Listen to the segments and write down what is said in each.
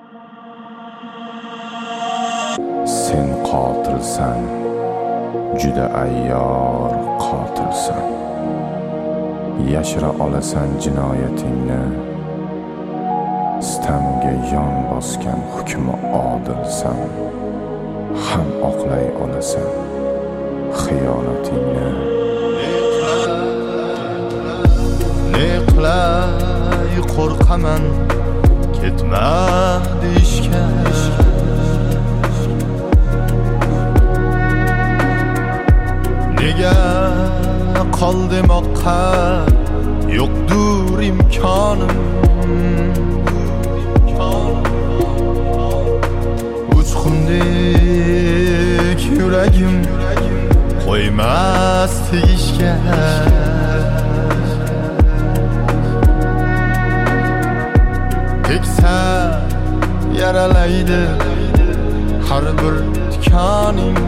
Sen qotilsan, juda ayyor qotilsan. Yashira olasan jinoyatingni, sitamga yon bosgan hukmi odilsan. Ham oqlay olasan xiyonatingni. Ne qilay qo'rqaman ketma deyishga. Nega qol demoqqa yo'qdur imkonim. Uchqundek yuragim qo'ymas tegishga. Teksa yaralaydi har bir tikoning.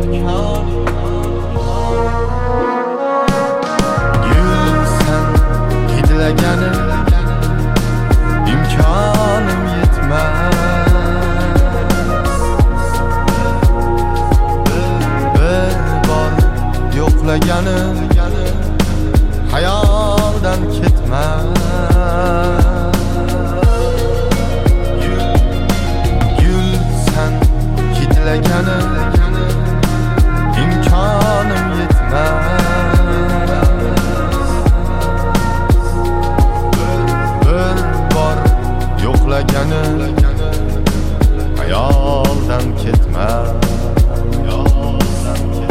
Gulsan hidlagani imkonim yetmas. Bir bor yo'qlagani hayoldan ketmas. Hidlagani imkonim yetmas. Bir bor yo'qlagani hayoldan ketmas.